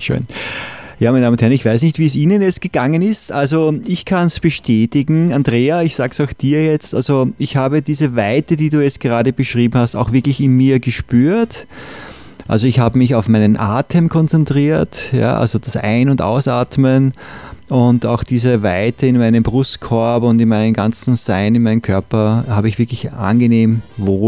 Schön. Ja, meine Damen und Herren, ich weiß nicht, wie es Ihnen jetzt gegangen ist. Also ich kann es bestätigen. Andrea, ich sage es auch dir jetzt, also ich habe diese Weite, die du jetzt gerade beschrieben hast, auch wirklich in mir gespürt. Also ich habe mich auf meinen Atem konzentriert, ja, also das Ein- und Ausatmen und auch diese Weite in meinem Brustkorb und in meinem ganzen Sein, in meinem Körper, habe ich wirklich angenehm,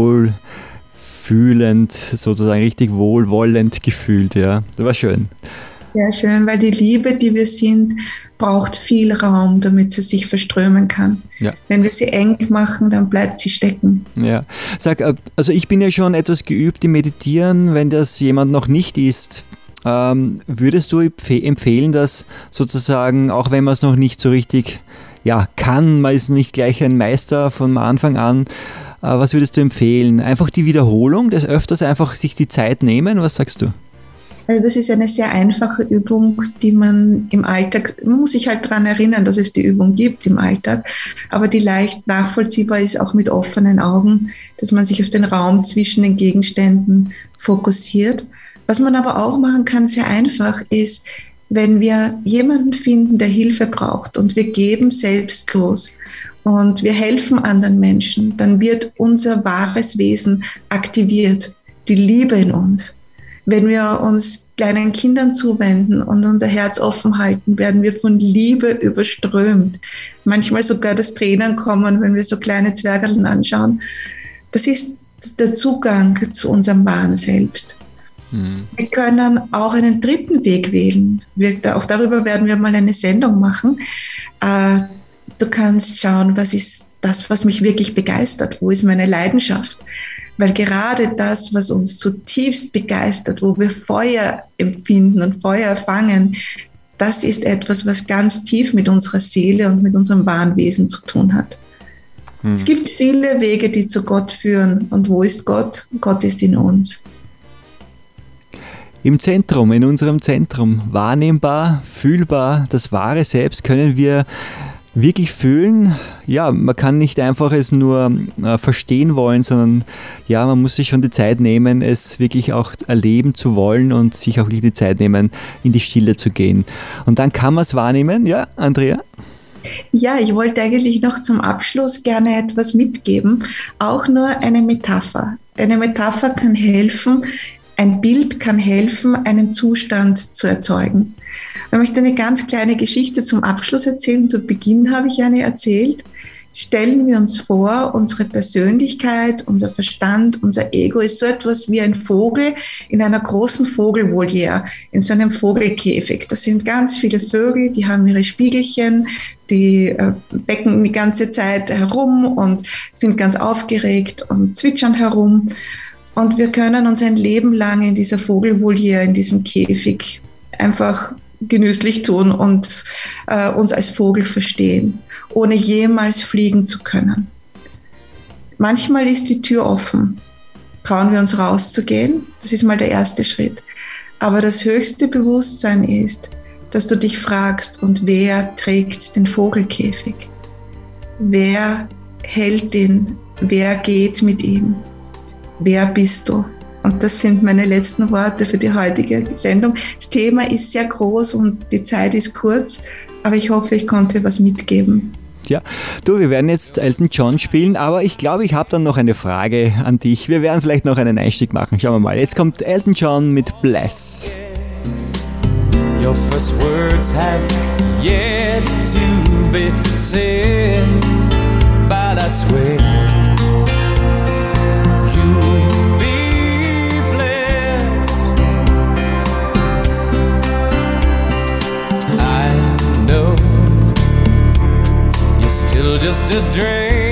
wohlfühlend, sozusagen richtig wohlwollend gefühlt. Ja, das war schön. Sehr schön, weil die Liebe, die wir sind, braucht viel Raum, damit sie sich verströmen kann. Ja. Wenn wir sie eng machen, dann bleibt sie stecken. Ja. Sag, also ich bin ja schon etwas geübt im Meditieren, wenn das jemand noch nicht ist. Würdest du empfehlen, dass sozusagen, auch wenn man es noch nicht so richtig kann, man ist nicht gleich ein Meister von Anfang an, was würdest du empfehlen? Einfach die Wiederholung, das öfters einfach sich die Zeit nehmen, was sagst du? Also das ist eine sehr einfache Übung, die man im Alltag, man muss sich halt daran erinnern, dass es die Übung gibt im Alltag, aber die leicht nachvollziehbar ist, auch mit offenen Augen, dass man sich auf den Raum zwischen den Gegenständen fokussiert. Was man aber auch machen kann, sehr einfach, ist, wenn wir jemanden finden, der Hilfe braucht und wir geben selbstlos und wir helfen anderen Menschen, dann wird unser wahres Wesen aktiviert, die Liebe in uns. Wenn wir uns kleinen Kindern zuwenden und unser Herz offen halten, werden wir von Liebe überströmt. Manchmal sogar das Tränen kommen, wenn wir so kleine Zwergeln anschauen. Das ist der Zugang zu unserem wahren Selbst. Wir können auch einen dritten Weg wählen. Auch darüber werden wir mal eine Sendung machen. Du kannst schauen, was ist das, was mich wirklich begeistert? Wo ist meine Leidenschaft? Weil gerade das, was uns zutiefst begeistert, wo wir Feuer empfinden und Feuer fangen, das ist etwas, was ganz tief mit unserer Seele und mit unserem wahren Wesen zu tun hat. Es gibt viele Wege, die zu Gott führen. Und wo ist Gott? Gott ist in uns. Im Zentrum, in unserem Zentrum, wahrnehmbar, fühlbar, das wahre Selbst können wir wirklich fühlen. Ja, man kann nicht einfach es nur verstehen wollen, sondern man muss sich schon die Zeit nehmen, es wirklich auch erleben zu wollen und sich auch wirklich die Zeit nehmen, in die Stille zu gehen. Und dann kann man es wahrnehmen. Ja, Andrea? Ja, ich wollte eigentlich noch zum Abschluss gerne etwas mitgeben. Auch nur eine Metapher. Eine Metapher kann helfen, ein Bild kann helfen, einen Zustand zu erzeugen. Ich möchte eine ganz kleine Geschichte zum Abschluss erzählen. Zu Beginn habe ich eine erzählt. Stellen wir uns vor, unsere Persönlichkeit, unser Verstand, unser Ego ist so etwas wie ein Vogel in einer großen Vogelvoliere, in so einem Vogelkäfig. Das sind ganz viele Vögel, die haben ihre Spiegelchen, die becken die ganze Zeit herum und sind ganz aufgeregt und zwitschern herum. Und wir können uns ein Leben lang in dieser Vogelvoliere, in diesem Käfig einfach genüsslich tun und uns als Vogel verstehen, ohne jemals fliegen zu können. Manchmal ist die Tür offen. Trauen wir uns rauszugehen? Das ist mal der erste Schritt. Aber das höchste Bewusstsein ist, dass du dich fragst, und wer trägt den Vogelkäfig? Wer hält ihn? Wer geht mit ihm? Wer bist du? Und das sind meine letzten Worte für die heutige Sendung. Das Thema ist sehr groß und die Zeit ist kurz, aber ich hoffe, ich konnte was mitgeben. Ja, du, wir werden jetzt Elton John spielen, aber ich glaube, ich habe dann noch eine Frage an dich. Wir werden vielleicht noch einen Einstieg machen. Schauen wir mal. Jetzt kommt Elton John mit Bless. Your first words have yet to be said, but I swear just a dream.